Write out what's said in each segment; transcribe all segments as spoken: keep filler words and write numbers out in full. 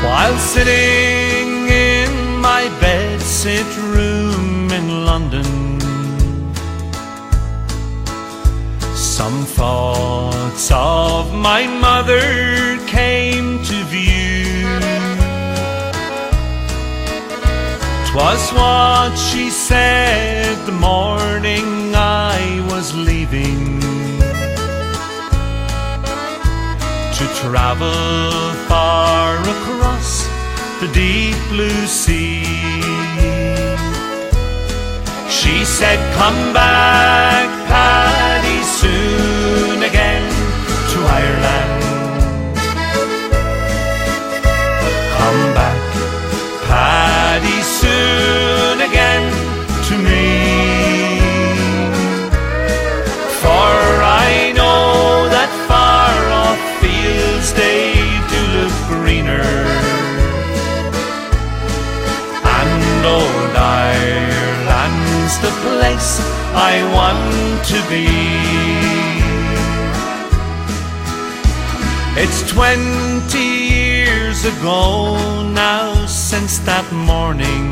While sitting in my bedsit room in London, some thoughts of my mother came to view. 'Twas what she said the morning I was leaving to travel far across the deep blue sea. She said, come back, Paddy, soon again to Ireland. Come back, Paddy, soon again to me. For I know that far off fields they do look greener, and old Ireland's the place I want to be. It's twenty years ago now since that morning.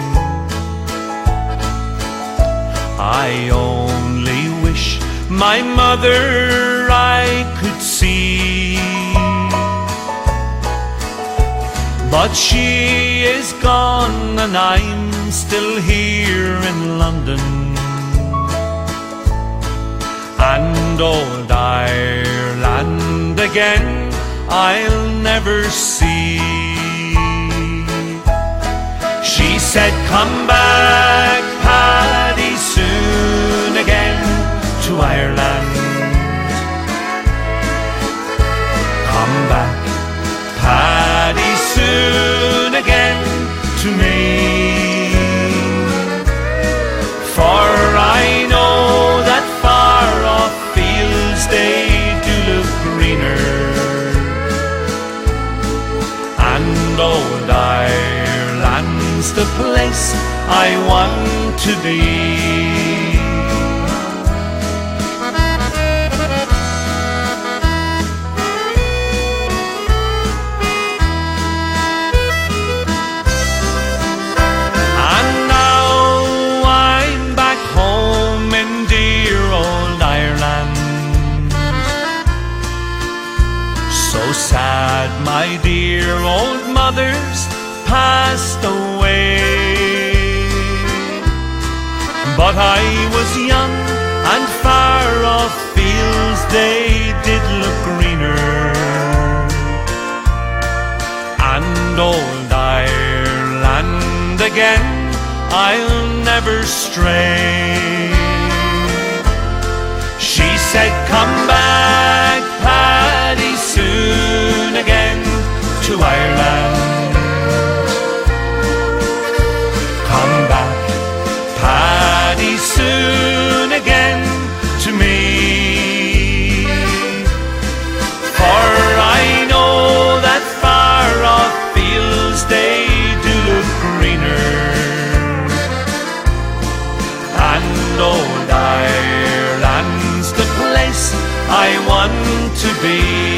I only wish my mother I could see, but she is gone and I'm still here in London, and old Ireland again I'll never see. She said, come back, Paddy, soon again to Ireland. Come back, Paddy, soon again to me. For I know that far off fields they do look greener, and old Ireland's the place I want to be. So sad my dear old mother's passed away, but I was young and far off fields they did look greener, and old Ireland again I'll never stray. She said, come back, Paddy, soon again to Ireland. Come back, Paddy, soon again to me. For I know that far off fields they do look greener, and old Ireland's the place I want to be.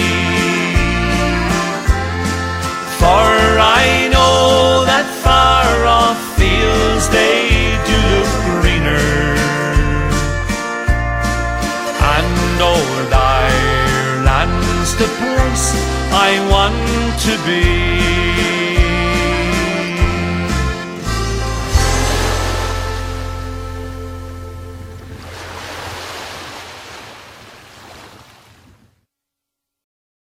For I know that far off fields they do look greener, and old Ireland's the place I want to be.